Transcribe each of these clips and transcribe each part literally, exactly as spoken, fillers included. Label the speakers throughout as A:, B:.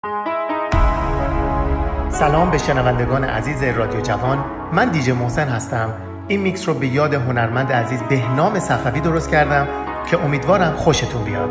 A: سلام به شنوندگان عزیز رادیو جوان، من دیجی محسن هستم. این میکس رو به یاد هنرمند عزیز بهنام صفوی درست کردم که امیدوارم خوشتون بیاد.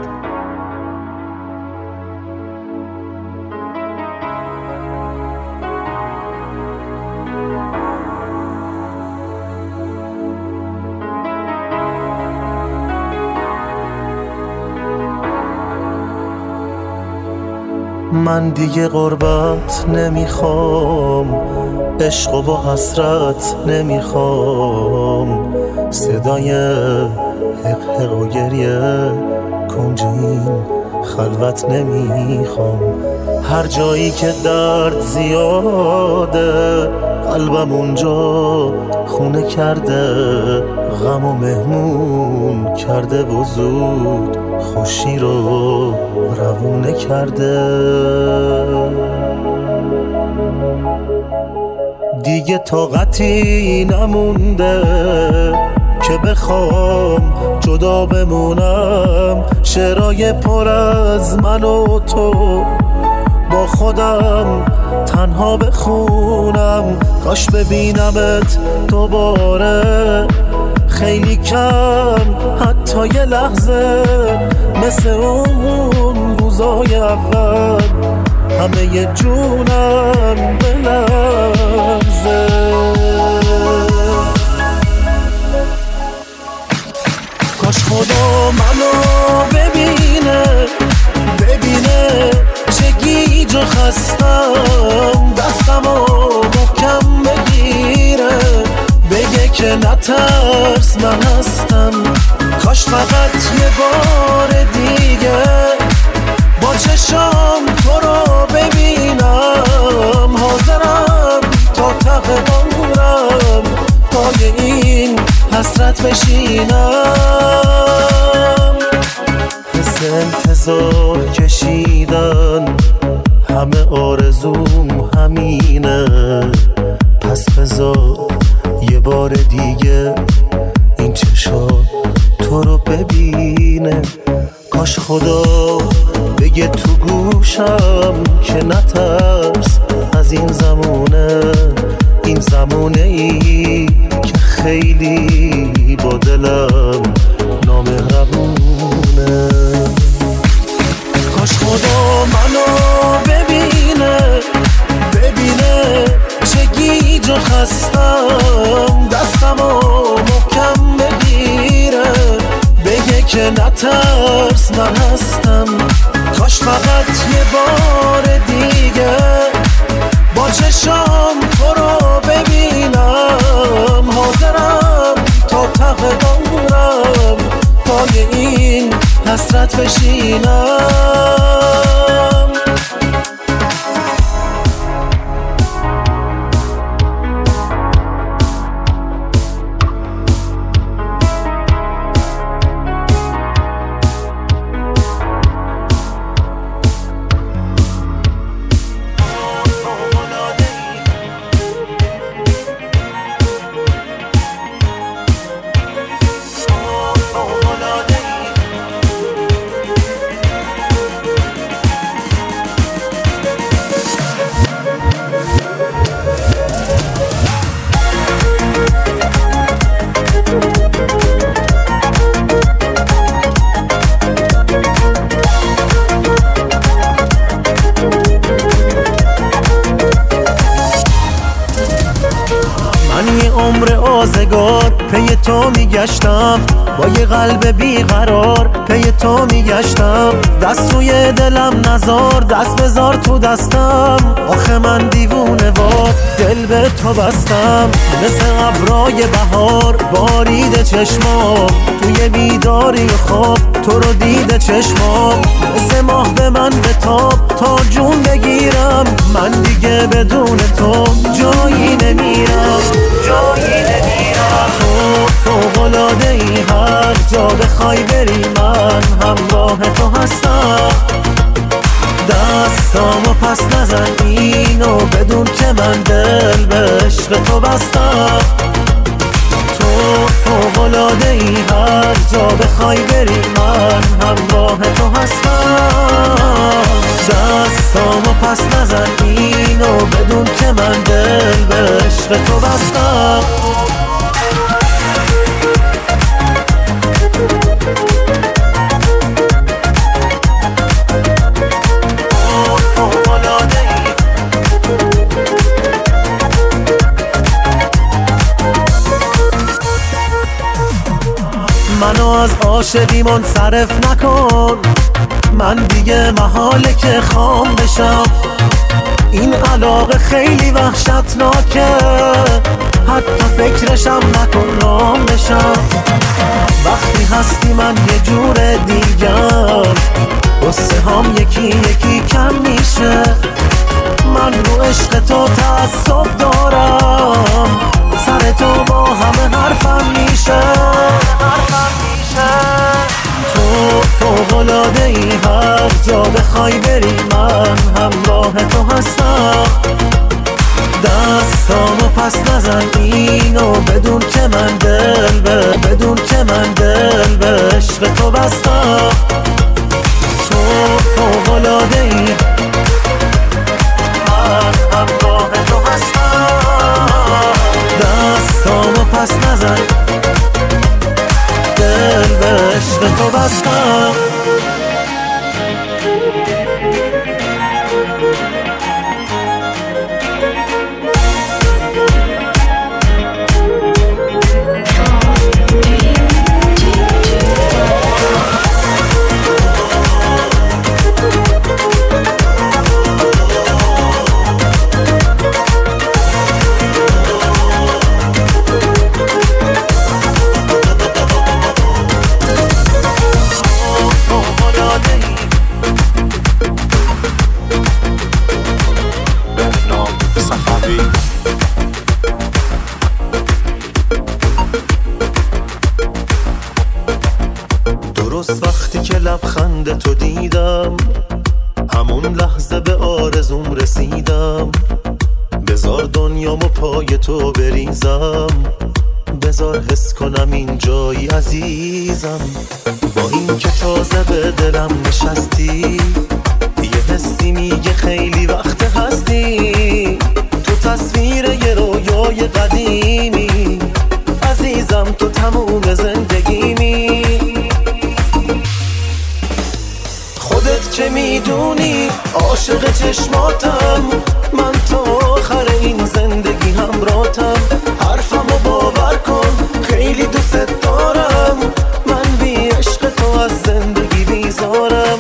B: من دیگه غربت نمیخوام، عشق و با حسرت نمیخوام، صدای حق حق و گریه کنج این خلوت نمیخوام. هر جایی که درد زیاده قلبم اونجا خونه کرده، غم و مهمون کرده و زود خوشی رو روونه کرده. دیگه طاقتی نمونده که بخوام جدا بمونم، شعرهای پر از من و تو با خودم تنها بخونم. کاش ببینمت دوباره خیلی کم، حتی یه لحظه، مثل اون روزای اول همه ی جونم بلرزه. کاش خدا منو ببینه، ببینه چه گیج و خستم، دستمو محکم بگیره، بگه که نترس من هستم. کاش فقط یه بار دیگه با چشام تو رو ببینم، حاضرم تا ته عمرم پای این حسرت بشینم. حس انتظار کشیدن همه آرزوم همینه، پس بذار یه بار دیگه این چشا تو رو ببینه. کاش خدا بگه تو گوشم که نترس از این زمونه، این زمونه ای که خیلی با دلم نامهربونه. کاش خدا منو ببینه، ببینه چه گیج و خستم، دستمو محکم بگیره، بگه که نترس من هستم. کاش فقط یه بار دیگه با چشام تو رو ببینم، حاضرم تا ته عمرم پای این حسرت بشینم. عمر آزگار پی تو میگشتم، با یه قلب بیقرار پی تو میگشتم. دست روی دلم نزار، دست بذار تو دستم، آخه من دیوونه وار دل به تو بستم. مثل ابرای بهار بارید چشمام، توی بیداری خواب تو رو دیده چشمام. مثل ماه به من بتاب تا جون بگیرم، من دیگه بدون تو جایی نمیرم، جایی نمیرم. تو فوق‌العاده ای، هر جا بخوای بری من همراه تو هستم. دستامو پس نزن اینو بدون که من دل به عشق تو بستم. تو فوق فوق‌العاده‌ای، هر جا بخوای بری من همراه تو هستم. دستامو پس نزن اینو بدون که من دل به عشق تو بستم. منو از عاشقی منصرف نکن، من دیگه محاله که خام بشم. این علاقه خیلی وحشتناکه، حتی فکرشم نکن رام بشم. وقتی هستی من یه جور دیگر، قصه هم یکی یکی کم میشه. من رو عشق تو تعصب دارم، سر تو با همه حرفم میشه. تو فوق‌العاده‌ای، هر جا بخوای بری من همراه تو هستم. دستامو پس نزن اینو بدون که من دل به بدون که من دل به عشق تو بستم. تو فوق‌العاده‌ای، من همراه تو هستم. دستامو پس نزن دل به عشق تو بستم. درست وقتی که لبخند تو دیدم، همون لحظه به آرزوم رسیدم. بذار دنیامو پای تو بریزم، بذار حس کنم این جایی عزیزم. با این که تازه به دلم نشستی، یه حسی میگه خیلی وقت هستی. تو تصویر یه رویای قدیمی، عزیزم تو تموم زندگیمی. خودت که میدونی عاشق چشماتم، من تا آخر این زندگی همراهتم. حرفمو باور کن خیلی دوست دارم، من بی عشق تو از زندگی بیزارم.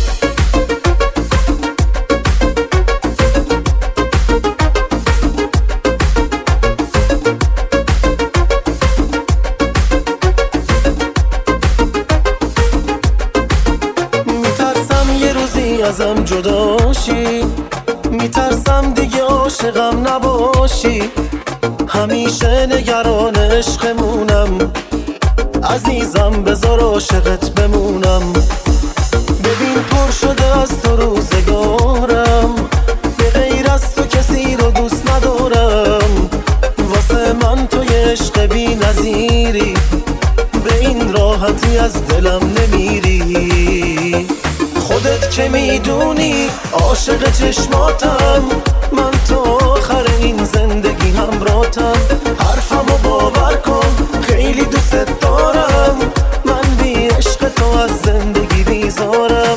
B: ازم جداشی، میترسم دیگه عاشقم نباشی. همیشه نگران عشقمونم، عزیزم بذار عاشقت بمونم. ببین پر شده از تو روزگارم، به غیر از تو کسی رو دوست ندارم. واسه من تو یه عشق بی نظیری، به این راحتی از دلم نمیری. خودت که میدونی عاشق چشماتم، من تا آخر این زندگی همراهتم. حرفمو باور کن خیلی دوست دارم، من بی عشق تو از زندگی بیزارم.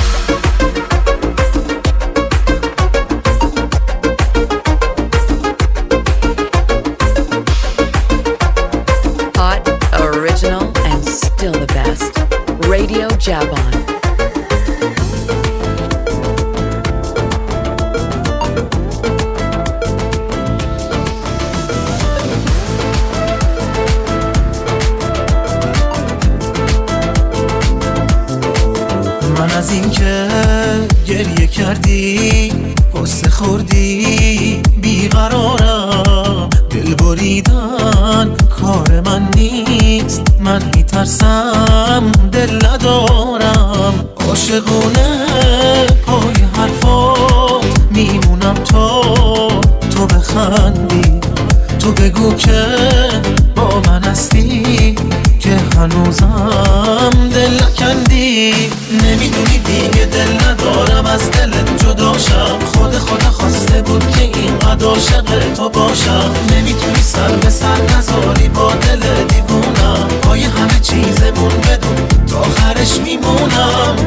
C: Hot, original and still the best. Radio Javon.
B: از این که گریه کردی، قصه خوردی، بیقرارم. دل بریدن کار من نیست، من میترسم دل ندارم. عاشقونه پای حرفات میمونم تا تو بخندی. تو بگو که با من هستی، هنوزم دل نکندی. نمیدونی دیگه دل ندارم از دلت جداشم. خود خدا خواسته بود که اینقدر عاشق تو باشم. نمیتونی سر به سر نذاری با دل دیوونم. پای همه چیزمون بدون تا آخرش میمونم.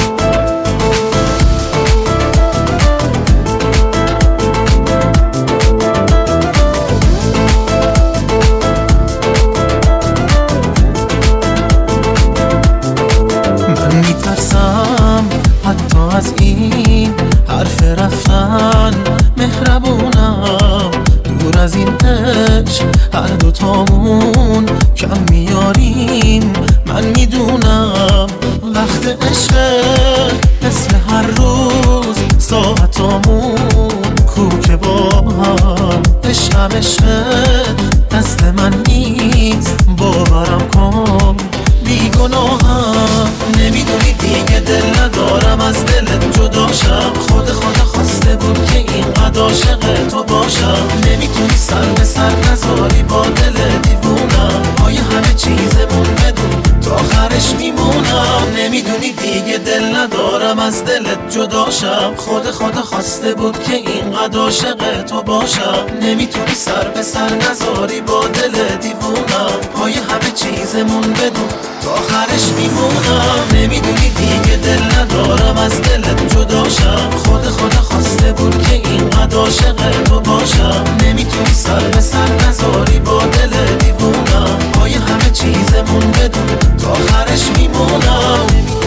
B: حتی از این حرف رفتن مهربونم. دور از این عشق هر دوتامون کم میاریم. من میدونم وقت عشق مثل هر روز ساعتامون کوکه با هم. عشقم عشق دست من نیست باورم کن بیگناهم. نمیدونی دیگه دل ندارم از دلت جداشم. خود خدا خواسته بود که اینقدر عاشق تو باشم. نمیتونی سر به سر نذاری با دل دیوونم. پای همه چیزمون بدون تا آخرش میمونم. نمیدونی دیگه دل ندارم از دلت جداشم. خود خدا خواسته بود که اینقدر عاشق تو باشم. نمیتونی سر به سر نذاری با دل دیوونم. پای همه چیزمون بدون تا آخرش میمونم. نمیدونی دیگه دل ندارم از دلت جداشم. خود خدا خواسته بود که اینقدر عاشق تو باشم. نمیتونی سر به سر نذاری با دل دیوونم. پای همه چیزمون بدون تا آخرش میمونم.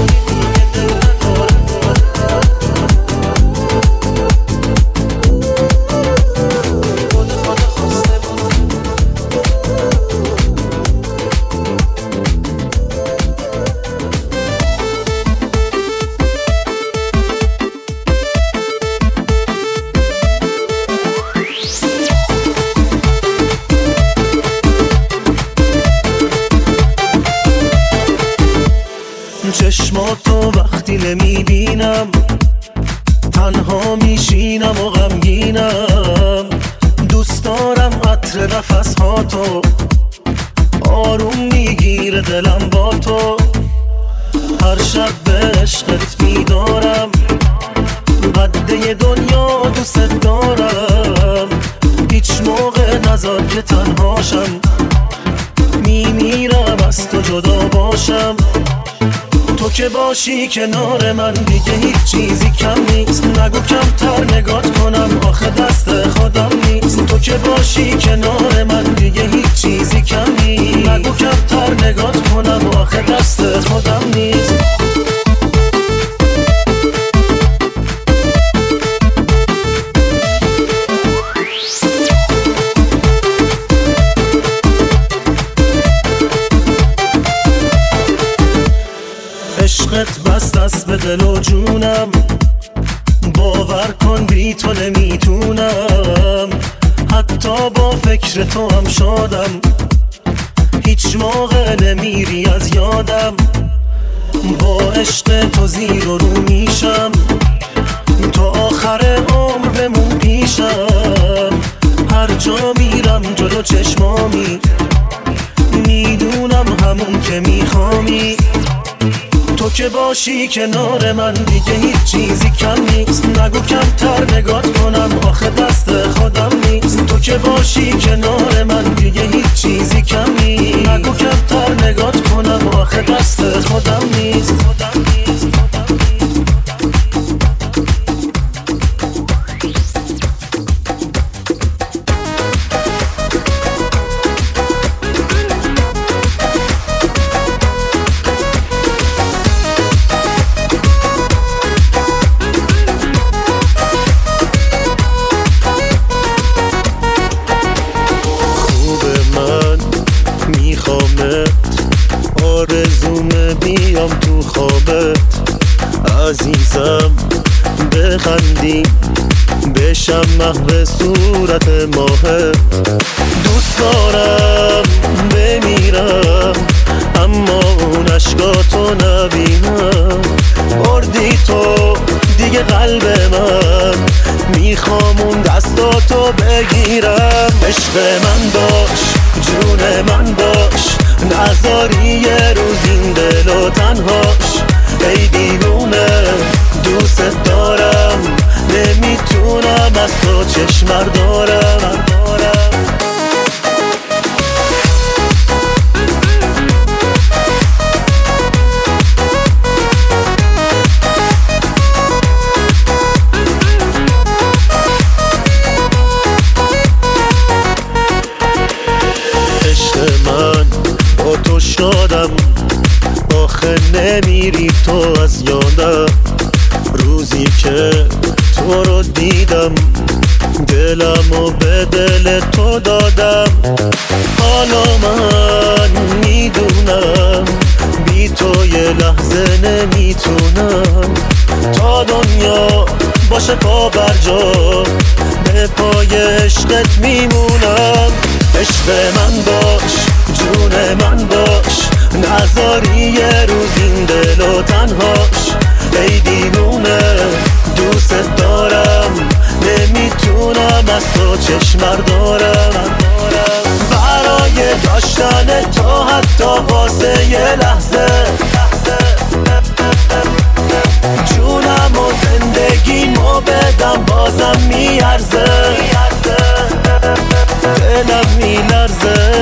B: چشماتو وقتی نمیبینم تنها میشینم و غمگینم. دوست دارم عطر نفسهاتو آروم میگیره دلم با تو. هر شب به عشقت میدارم قده دنیا دوست دارم. هیچ موقع نذار که تنهاشم. میمیرم از تو جدا باشم. تو که باشی کنار من دیگه هیچ چیزی کم نیست. نگو کمتر نگات کنم آخه دست خودم نیست. تو که باشی کنار من دیگه هیچ چیزی کم نیست. نگو کمتر نگات کنم آخه دست خودم نیست. عشقت بست دست به دل و جونم. باور کن بی تو نمیتونم. حتی با فکر تو هم شادم. هیچ موقع نمیری از یادم. با عشق تو زیر و رو میشم. تا آخر عمر بمون پیشم. هر جا میرم جلو چشمامی. میدونم همون که میخوامی. تو که باشی کنار من دیگه هیچ چیزی کم نیست. نگو کمتر نگات کنم آخه دست خودم نیست. تو که باشی کنار من دیگه هیچ چیزی کم نیست. نگو کمتر نگات کنم آخه دست خودم نیست. آرزومه بیام تو خوابت عزیزم بخندی بشم محو صورت ماهت. دوست دارم بمیرم اما اون عشقاتو نبینم. بردی تو دیگه قلب من میخوام اون دستاتو بگیرم. عشق من باش جون من باش نذاری یه روز این دل و تنهاش. ای دیوونه دوست دارم، نمیتونم از تو چشم دارم. من با تو شادم، آخه نمیری تو از یادم. روزی که تو رو دیدم دلمو به دل تو دادم. حالا من میدونم بی تو یه لحظه نمیتونم. تا دنیا باشه پا بر جا به پای عشقت میمونم. عشق من باش، جون من باش، نذاری یه روز این دل و تنهاش. ای دیوونه دوست دارم، نمیتونم از تو چشم دارم. برای داشتن تو حتی واسه یه لحظه جونم و زندگیمو بدم بازم میارزه. دلم میلرزه.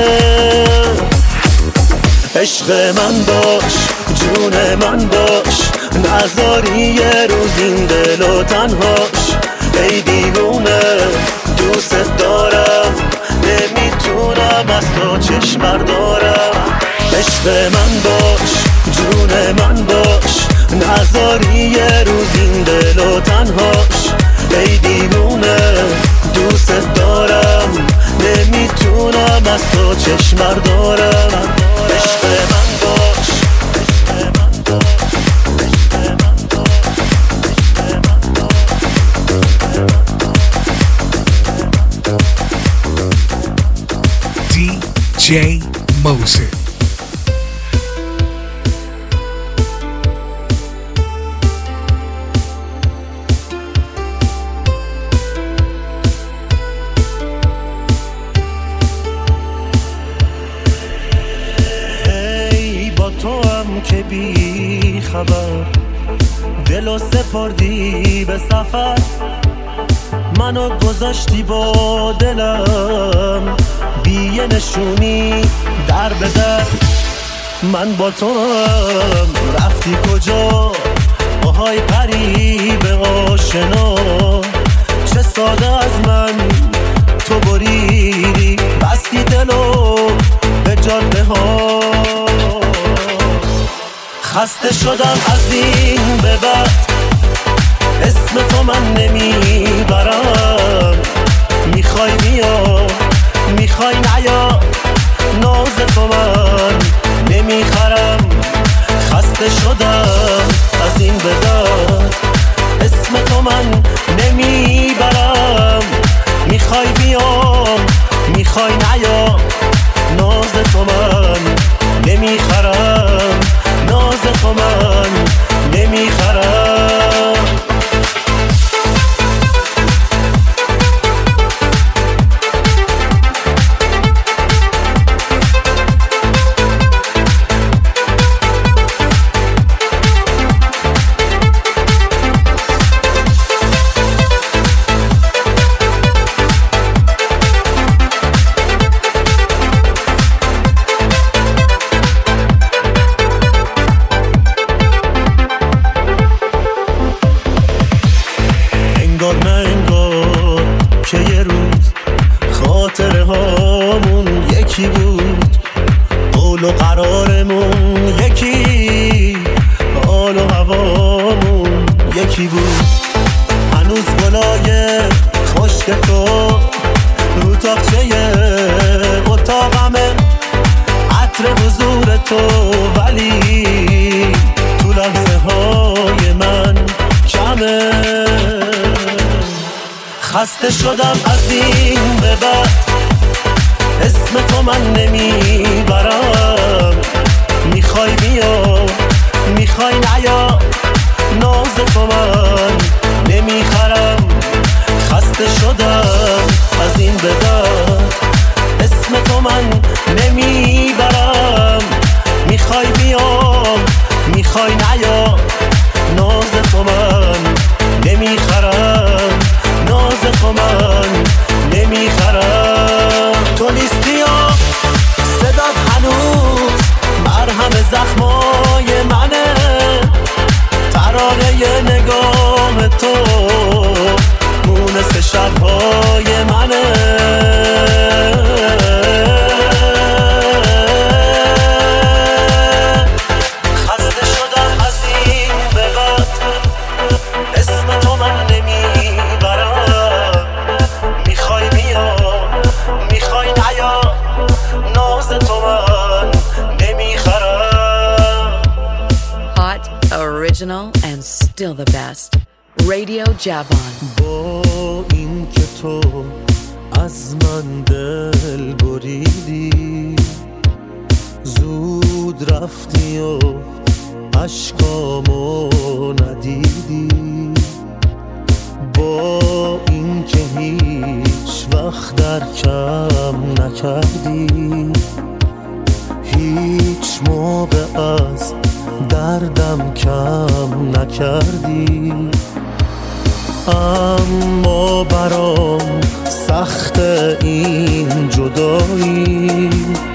B: عشق من باش، جون من باش، نذاری یه روز این دل و تنهاش. ای دیوونه دوست دارم، نمیتونم از تو چشم دارم. عشق من باش، جون من باش، نذاری یه روز این دل و تنهاش. ای دیوونه دوست دارم، نمیتونم از تو چشم دارم. عشق من باش، عشق من باش، عشق من باش، عشق من باش.
D: دی جی Moses.
B: که بی خبر دلو سپردی به سفر، منو گذاشتی با دلم بی یه نشونی در به در. من با تو هم رفتی کجا، آهای قریب آشنا. چه ساده از من تو بریدی، بستی دلو به جاده ها. خسته شدم از این به بعد، اسم تو من نمیبرم. میخوای بیا، میخوای نیا، ناز تو من نمیخرم. خسته شدم از این به بعد، اسم تو من نمیبرم. میخوای بیا، میخوای نیا، ناز تو من نمیخرم. ناز تو من نمیخرم. قول و قرارمون یکی، حال و هوامون یکی بود. هنوز گلای خشک تو رو تاقچه اتاقمه، عطر حضور تو ولی تو لحظه های من کمه. خسته شدم از این به بعد، اسم تو من نمیبرم. میخوای بیا، میخوای نیا، ناز تو من نمیخرم. خسته شدم از این به بعد، اسم تو من نمیبرم. منه، ترانه نگاه تو مونس شبهای منه. خسته شدم از این به بعد اسم تو من نمیبرم، میخوای بیا میخوای نیا، ناز تو من نمیخرم.
C: Hot, original, and still the best. Radio Javon.
B: با این که تو از من دل بریدی، زود رفتی و عشقامو ندیدی، با این که هیچ وقت در کم نکردی، هیچ موقع از دردم کم نکردی. اما برام سخت این جدایی،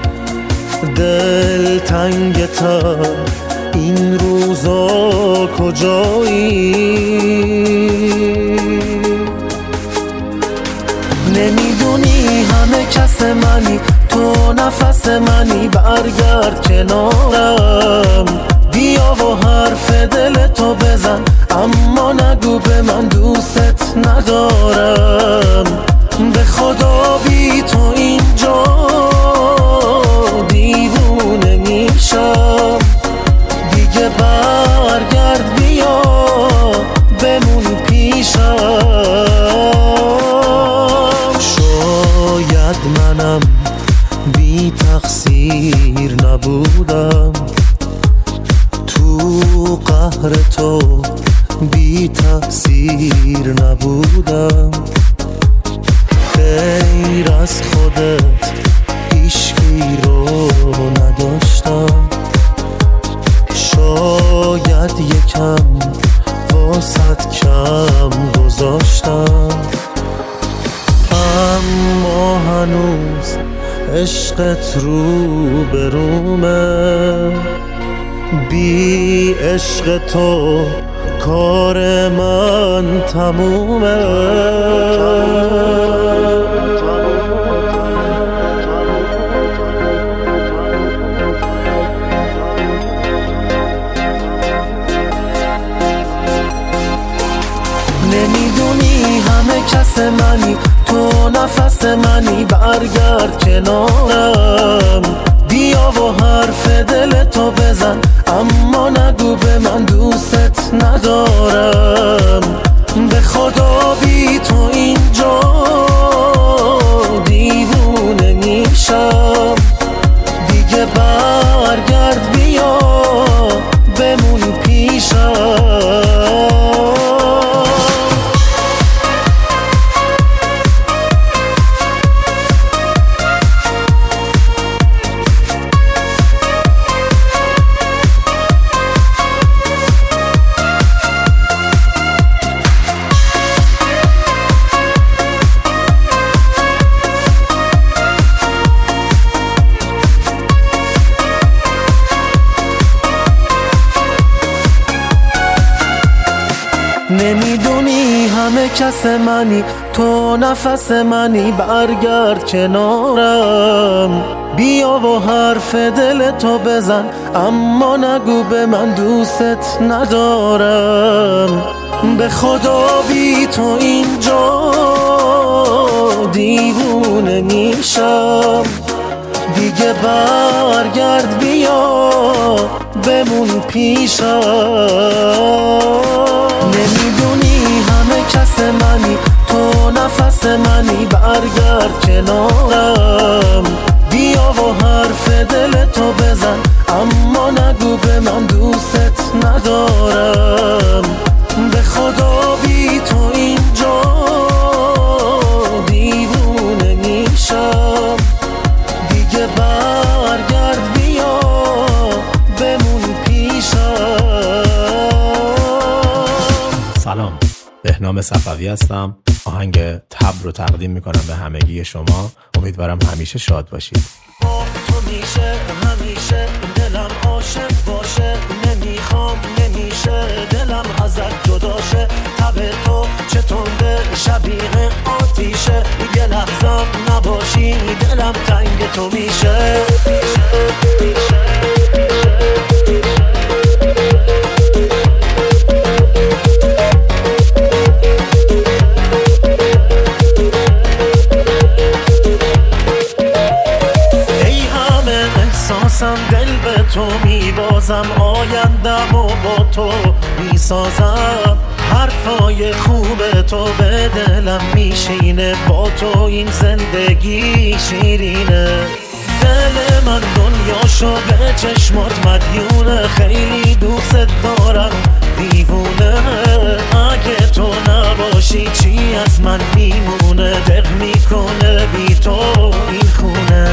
B: دل تنگتر این روزا کجایی؟ نمیدونی همه کس منی، تو نفس منی، برگرد کنارم، بیا و حرف دل تو بزن، اما نگو به من دوست ندارم. به خدا بی تو اینجا دیوونه میشم، دیگه برگرد بیا بمون پیشم. شاید منم بی تقصیر نبودم، تو قهر تو بی تقصیر نبودم، غیر از خودت هیچکی رو نداشتم. شاید یکم واسط کم گذاشتم، اما هنوز عشقت رو به رومه، بی عشق تو کار من تمومه. نمیدونی همه کس منی، تو نفس منی، برگرد کنارم، بیا و حرف دل تو بزن، اما نگو به من دوست ندارم. به خدا بی تو اینجا دیوونه میشم، دیگه برگرد بیا بمون پیشم. نمیدونی همه کس منی، تو نفس منی، برگرد کنارم، بیا و حرف دل تو بزن، اما نگو به من دوست ندارم. به خدا بی تو اینجا دیوونه میشم، دیگه برگرد بیا بمون پیشم. نمیدونی همه کس منی، تو نفس منی، برگرد کنارم، بیا و حرف دل تو بزن، اما نگو به من دوست ندارم. به خدا بی تو اینجا دیوونه میشم، دیگه برگرد بیا بمون پیشم.
E: سلام، بهنام صفوی هستم.
B: آهنگ تبر رو تقدیم میکنم به همگی شما. امیدوارم همیشه شاد باشید.
E: با تو میشه همیشه دلم عاشق باشه، نمیخوام نمیشه دلم ازت جداشه، تب تو چه تنده شبیه آتیشه، یه لحظم نباشی دلم تنگ تو میشه. دل به تو میبازم، آیندم و با تو میسازم، حرفای خوب تو به دلم میشینه، با تو این زندگی شیرینه. دل من دنیاشو به چشمات مدیونه، خیلی دوست دارم دیوونه، اگه تو نباشی چی از من میمونه، دق میکنه بی تو این خونه.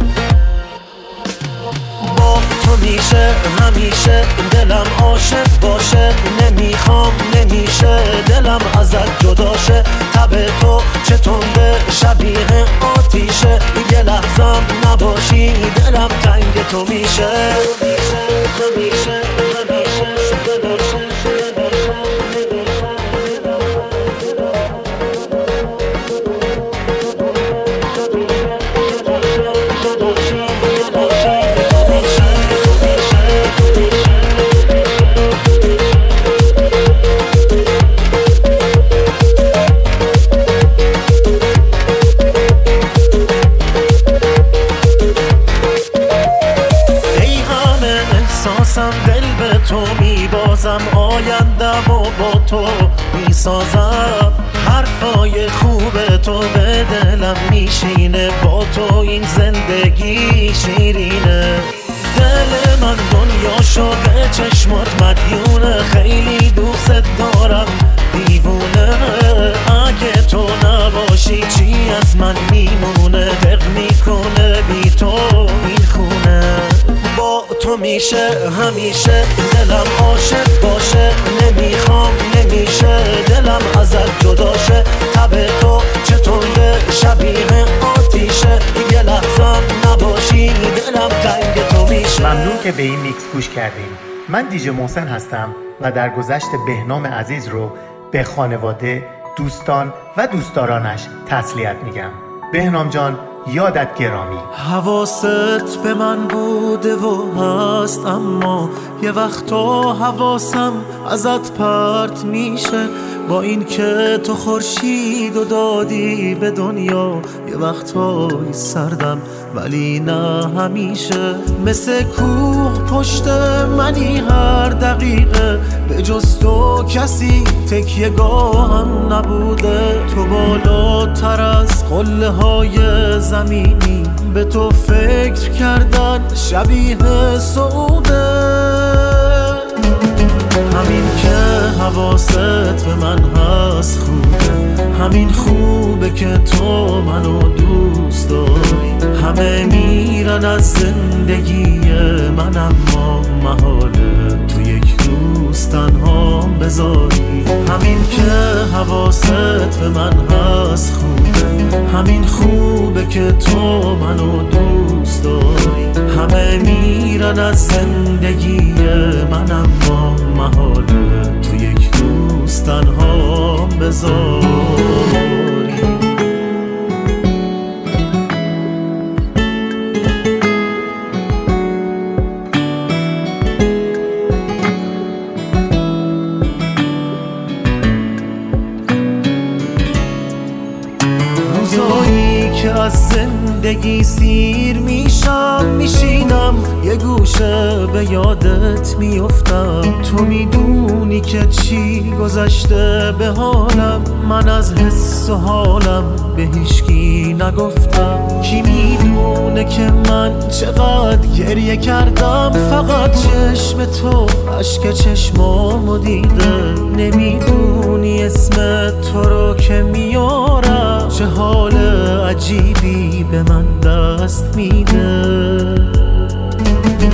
E: با تو میشه همیشه دلم عاشق باشه، نمیخوام نمیشه دلم ازت جداشه، تب تو چه تنده شبیه آتیشه، یه لحظم نباشی دلم تنگ تو میشه. همیشه دل به تو میبازم، آیندم و با تو میسازم، حرفای خوب تو به دلم میشینه، با تو این زندگی شیرینه. دل من دنیاشو به چشمات مدیونه، خیلی دوست دارم دیوونه، اگه تو نباشی چی از من میمونه، دق میکنه بی تو این خونه. با تو میشه همیشه دلم عاشق باشه، نمیخوام نمیشه دلم ازت جداشه، تب تو چه تنده شبیه آتیشه، یه لحظم نباشی دلم تنگ تو میشه.
A: ممنون که به این میکس گوش کردیم. من دیجی محسن هستم و در گذشت بهنام عزیز رو به خانواده، دوستان و دوستدارانش تسلیت میگم. بهنام جان یادت گرامی.
E: حواست به من بوده و هست، اما یه وقتا حواسم ازت پرت میشه، با این که تو خورشید و دادی به دنیا، یه وقتایی سردم ولی نه همیشه، مثل کوه پشت منی هر دقیقه، به جز تو کسی تکیه گاهم نبوده، تو بالاتر از قله های زمینی، به تو فکر کردن شبیه سعوده، همین که حواست به من هست خوبه، همین خوبه که تو منو دوست داری، همه میرن از زندگی من اما محاله تو یک روز تنها بذاری، همین که حواست به من هست خوبه، همین خوبه که تو منو دوست داری، همه میرن از زندگی من اما محاله تو یک روز تنها بذاری. از زندگی سیر میشم، میشینم یه گوشه به یادت میافتم، تو میدونی که چی گذشته به حالم، من از حس و حالم به هیچکی نگفتم، کی میدونه که من چقدر گریه کردم، فقط چشم تو اشک چشمامو دیده، نمیدونی اسم تو رو که میارم، چه حال عجیبی به من دست میده،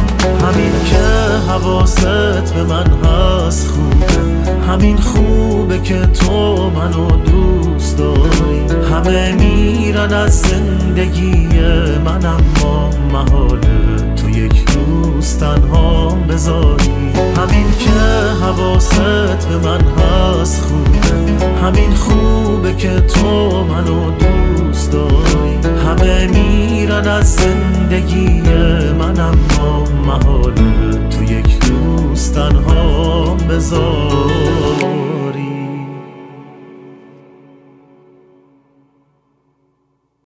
E: همین که حواست به من هست خوبه، همین خوبه خوبه که تو منو دوست داری. همه میرن از زندگی من اما محاله تو یک روز تنها بذاری. همین که حواست به من هست خوبه، همین خوبه که تو منو دوست داری. همه میرن از زندگی من اما محاله تو یک روز تنها بذاری.